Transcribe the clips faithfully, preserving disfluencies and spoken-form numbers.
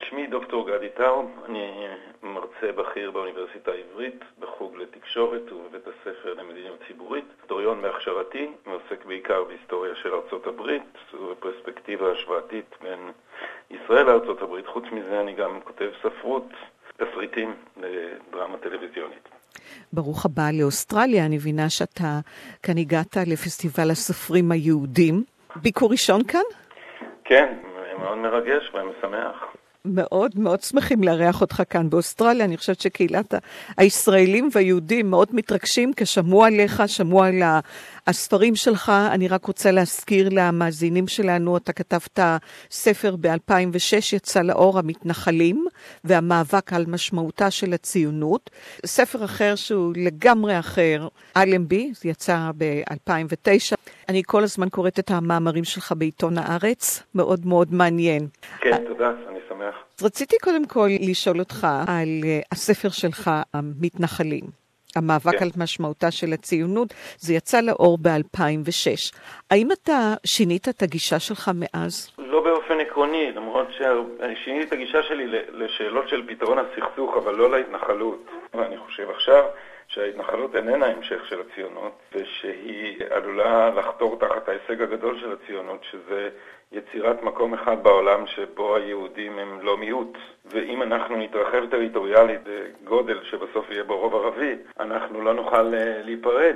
שמי דוקטור גדי טאוב, אני מרצה בכיר באוניברסיטה העברית, בחוג לתקשורת ובבית הספר למדיניות ציבורית, היסטוריון בהכשרתי, ועוסק בעיקר בהיסטוריה של ארצות הברית ובפרספקטיבה השוואתית בין ישראל לארצות הברית. חוץ מזה אני גם כותב ספרות, תסריטים לדרמה טלוויזיונית. ברוך הבא לאוסטרליה, אני מבינה שאתה כאן הגעת לפסטיבל הסופרים היהודים. ביקור ראשון כאן? כן, מאוד מרגש ומשמח. מאוד מאוד שמחים לארח אותך כאן באוסטרליה. אני חושבת שקהילת הישראלים והיהודים מאוד מתרגשים, כשמעו עליך, שמעו על הספרים שלך. אני רק רוצה להזכיר למאזינים שלנו, אתה כתבת ספר ב-אלפיים ושש, יצא לאור, המתנחלים והמאבק על משמעותה של הציונות. ספר אחר שהוא לגמרי אחר, אלנבי, זה יצא ב-אלפיים ותשע. אני כל הזמן קוראת את המאמרים שלך בעיתון הארץ, מאוד מאוד מעניין. כן, תודה, אני שמח. רציתי קודם כל לשאול אותך על הספר שלך, המתנחלים, המאבק כן. על משמעותה של הציונות. זה יצא לאור ב-אלפיים ושש. האם אתה שינית את הגישה שלך מאז? לא באופן עקרוני, למרות ששיניתי את הגישה שלי לשאלות של פתרון הסכסוך, אבל לא להתנחלות. ואני חושב עכשיו שההתנחלות איננה המשך של הציונות, ושהיא עלולה לחתור תחת ההישג הגדול של הציונות, שזה יצירת מקום אחד בעולם שבו היהודים הם לא מיעוט. ואם אנחנו נתרחב טריטוריאלית בגודל שבסוף יהיה בו רוב ערבי, אנחנו לא נוכל להיפרד,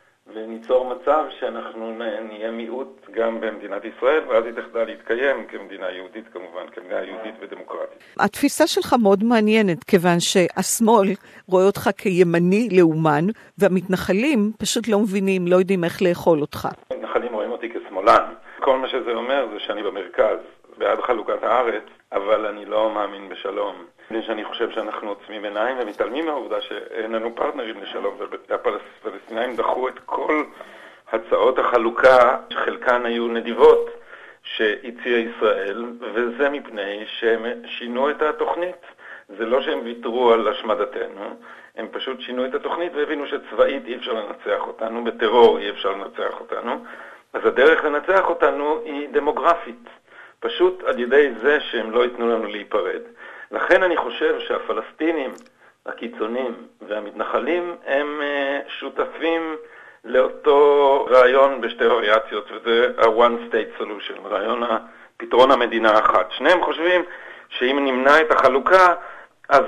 וניצור מצב שאנחנו נהיה מיעוט גם במדינת ישראל, ואז היא תחדל להתקיים כמדינה יהודית כמובן, כמדינה יהודית ודמוקרטית. התפיסה שלך מאוד מעניינת, כיוון שהשמאל רואה אותך כימני לאומן, והמתנחלים פשוט לא מבינים, לא יודעים איך לאכול אותך. המתנחלים רואים אותי כשמאלן. כל מה שזה אומר זה שאני במרכז, בעד חלוקת הארץ, אבל אני לא מאמין בשלום. שאני חושב שאנחנו עוצמים עיניים ומתעלמים מהעובדה שאין לנו פרטנרים לשלום, והפלסטינאים דחו את כל הצעות החלוקה, שחלקן היו נדיבות, שהציעה ישראל, וזה מפני שהם שינו את התוכנית. זה לא שהם ויתרו על השמדתנו, הם פשוט שינו את התוכנית והבינו שצבאית אי אפשר לנצח אותנו, בטרור אי אפשר לנצח אותנו, אז הדרך לנצח אותנו היא דמוגרפית, פשוט על ידי זה שהם לא ייתנו לנו להיפרד. לכן אני חושב שהפלסטינים, הקיצונים והמתנחלים הם שותפים לאותו רעיון בשתי וריאציות, וזה ה-one state solution, רעיון הפתרון המדינה האחת. שניהם חושבים שאם נמנע את החלוקה, אז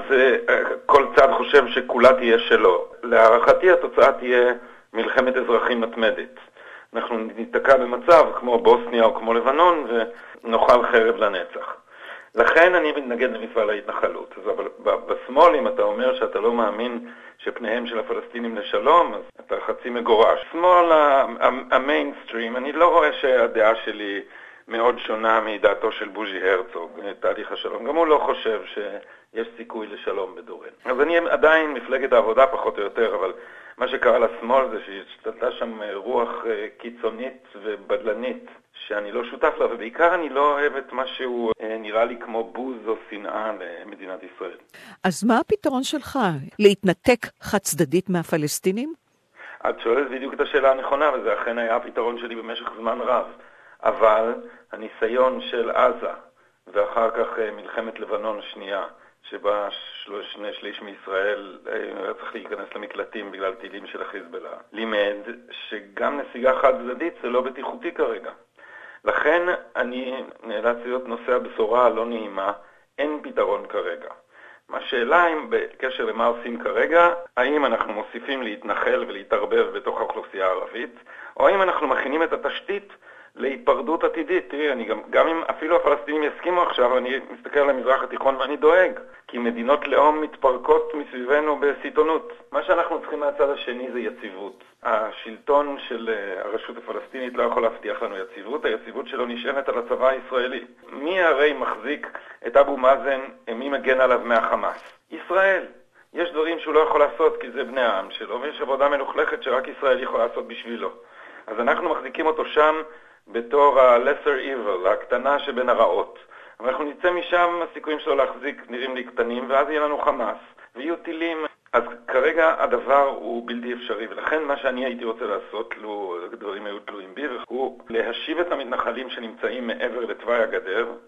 כל צד חושב שכולה תהיה שלו. להערכתי התוצאה תהיה מלחמת אזרחים מתמדת. אנחנו ניתקע במצב כמו בוסניה או כמו לבנון ונאכל חרב לנצח. לכן אני מתנגד למפעל ההתנחלות. אבל בשמאל, אם אתה אומר שאתה לא מאמין שפניהם של הפלסטינים לשלום, אז אתה חצי מגורש. שמאל המיינסטרים, אני לא רואה שהדעה שלי מאוד שונה מדעתו של בוז'י הרצוג, תהליך השלום. גם הוא לא חושב שיש סיכוי לשלום בדורנו. אז אני עדיין מפלגת העבודה פחות או יותר, אבל מה שקרה לשמאל זה שהשתלטה שם רוח קיצונית ובדלנית שאני לא שותף לה, ובעיקר אני לא אוהב את מה שהוא נראה לי כמו בוז או שנאה למדינת ישראל. אז מה הפתרון שלך? להתנתק חד צדדית מהפלסטינים? את שואלת בדיוק את השאלה הנכונה, וזה אכן היה הפתרון שלי במשך זמן רב. אבל הניסיון של עזה, ואחר כך מלחמת לבנון השנייה, שבה שני שליש מישראל היה צריך להיכנס למקלטים בגלל טילים של החיזבאללה, לימד שגם נסיגה חד צדדית זה לא בטיחותי כרגע. לכן אני נאלץ להיות נושא הבשורה הלא נעימה, אין פתרון כרגע. השאלה אם בקשר למה עושים כרגע, האם אנחנו מוסיפים להתנחל ולהתערבב בתוך האוכלוסייה הערבית, או האם אנחנו מכינים את התשתית להיפרדות עתידית. תראי, אני גם, גם אם אפילו הפלסטינים יסכימו עכשיו, אני מסתכל על המזרח התיכון ואני דואג, כי מדינות לאום מתפרקות מסביבנו בסיטונות. מה שאנחנו צריכים מהצד השני זה יציבות. השלטון של הרשות הפלסטינית לא יכול להבטיח לנו יציבות, היציבות שלו נשענת על הצבא הישראלי. מי הרי מחזיק את אבו מאזן, מי מגן עליו מהחמאס? ישראל. יש דברים שהוא לא יכול לעשות כי זה בני העם שלו, ויש עבודה מלוכלכת שרק ישראל יכול לעשות בשבילו. אז אנחנו מחזיקים אותו שם בתור ה-lesser evil, הקטנה שבין הרעות. אבל אנחנו נצא משם, הסיכויים שלו להחזיק נראים לי קטנים, ואז יהיה לנו חמאס, ויהיו טילים. אז כרגע הדבר הוא בלתי אפשרי, ולכן מה שאני הייתי רוצה לעשות, לו דברים היו תלויים בי, הוא להשיב את המתנחלים שנמצאים מעבר לתוואי הגדר,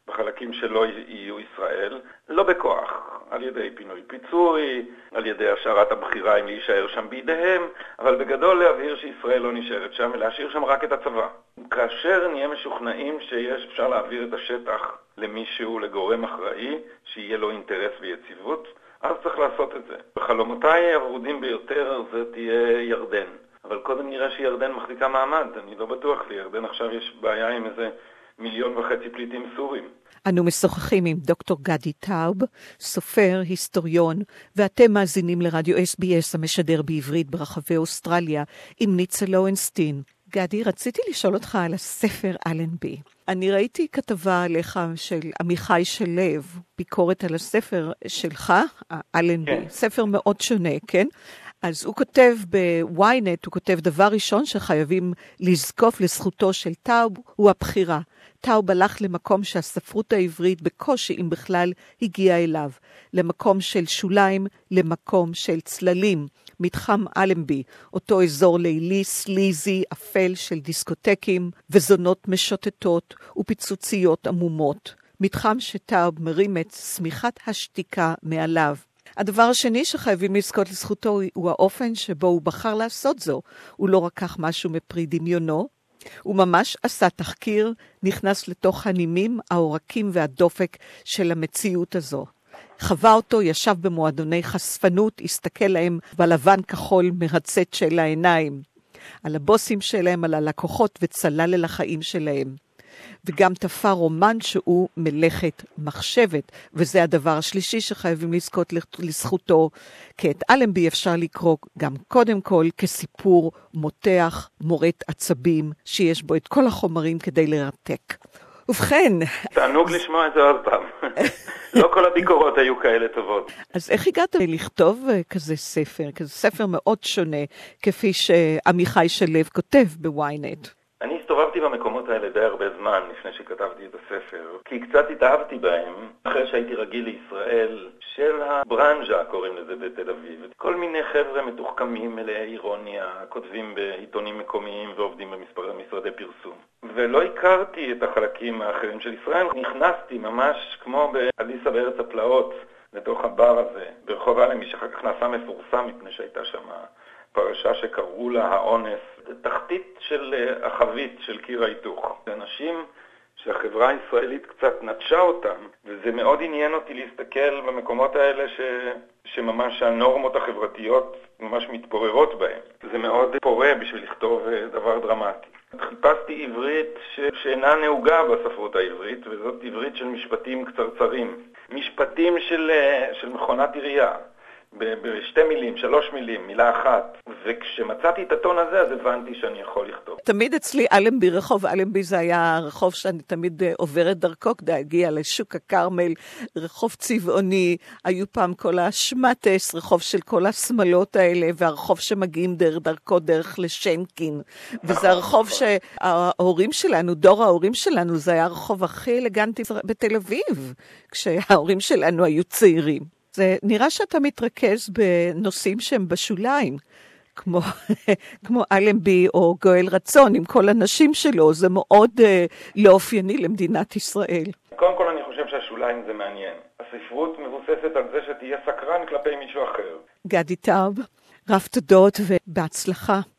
בחלקים שלא יהיו ישראל, לא בכוח, על ידי פינוי פיצוי, על ידי השארת הבחירה אם להישאר שם בידיהם, אבל בגדול להבהיר שישראל לא נשארת שם ולהשאיר שם רק את הצבא. כאשר נהיה משוכנעים שיש אפשר להעביר את השטח למישהו, לגורם אחראי, שיהיה לו אינטרס ויציבות, אז צריך לעשות את זה. בחלומותיי הוורודים ביותר זה תהיה ירדן. אבל קודם נראה שירדן מחזיקה מעמד, אני לא בטוח לי, ירדן עכשיו יש בעיה עם איזה מיליון וחצי פליטים סורים. אנו משוחחים עם דוקטור גדי טאוב, סופר, היסטוריון, ואתם מאזינים לרדיו אס בי אס המשדר בעברית ברחבי אוסטרליה עם ניצה לואנסטין. גדי, רציתי לשאול אותך על הספר אלנבי. אני ראיתי כתבה עליך של עמיחי שלו, ביקורת על הספר שלך, אלנבי, כן. ספר מאוד שונה, כן? אז הוא כותב בוויינט, הוא כותב דבר ראשון שחייבים לזקוף לזכותו של טאוב, הוא הבחירה. טאוב הלך למקום שהספרות העברית בקושי אם בכלל הגיעה אליו, למקום של שוליים, למקום של צללים, מתחם אלנבי, אותו אזור לילי, סליזי, אפל של דיסקוטקים וזונות משוטטות ופיצוציות עמומות. מתחם שטאוב מרים את סמיכת השתיקה מעליו. הדבר השני שחייבים לזכות לזכותו הוא האופן שבו הוא בחר לעשות זו. הוא לא רקח משהו מפרי דמיונו, הוא ממש עשה תחקיר, נכנס לתוך הנימים, העורקים והדופק של המציאות הזו. חווה אותו, ישב במועדוני חשפנות, הסתכל להם בלבן כחול מרצת של העיניים, על הבוסים שלהם, על הלקוחות וצלל אל החיים שלהם. וגם תפר רומן שהוא מלאכת מחשבת, וזה הדבר השלישי שחייבים לזכות לזכותו, כי את אלנבי אפשר לקרוא גם קודם כל כסיפור מותח, מורט עצבים, שיש בו את כל החומרים כדי לרתק. ובכן... תענוג לשמוע את זה עוד פעם. לא כל הביקורות היו כאלה טובות. אז איך הגעת לכתוב כזה ספר, כזה ספר מאוד שונה, כפי שעמיחי שלו כותב בוויינט? אני הסתובבתי במקומות האלה די הרבה זמן לפני שכתבתי את הספר, כי קצת התאהבתי בהם, אחרי שהייתי רגיל לישראל של הברנז'ה, קוראים לזה בתל אביב. כל מיני חבר'ה מתוחכמים מלאי אירוניה, כותבים בעיתונים מקומיים ועובדים במשרדי פרסום. ולא הכרתי את החלקים האחרים של ישראל, נכנסתי ממש כמו באליסה בארץ הפלאות לתוך הבר הזה, ברחוב אלנבי, שאחר כך נעשה מפורסם מפני שהייתה שם פרשה שקראו לה האונס, תחתית של החבית של קיר ההיתוך. זה אנשים שהחברה הישראלית קצת נטשה אותם, וזה מאוד עניין אותי להסתכל במקומות האלה ש... שממש הנורמות החברתיות ממש מתפוררות בהם. זה מאוד פורה בשביל לכתוב דבר דרמטי. חיפשתי עברית ש... שאינה נהוגה בספרות העברית, וזאת עברית של משפטים קצרצרים. משפטים של, של מכונת עירייה. בשתי מילים, שלוש מילים, מילה אחת. וכשמצאתי את הטון הזה, אז הבנתי שאני יכול לכתוב. תמיד אצלי אלנבי, רחוב אלנבי זה היה רחוב שאני תמיד עוברת דרכו כדי להגיע לשוק הכרמל, רחוב צבעוני, היו פעם כל השמטס, רחוב של כל השמלות האלה, והרחוב שמגיעים דרך דרכו דרך לשנקין. וזה הרחוב שההורים שלנו, דור ההורים שלנו, זה היה הרחוב הכי אלגנטי בתל אביב, כשההורים שלנו היו צעירים. זה נראה שאתה מתרכז בנושאים שהם בשוליים, כמו, כמו אלנבי או גואל רצון עם כל הנשים שלו, זה מאוד uh, לא אופייני למדינת ישראל. קודם כל אני חושב שהשוליים זה מעניין. הספרות מבוססת על זה שתהיה סקרן כלפי מישהו אחר. גדי טאוב, רב תודות ובהצלחה.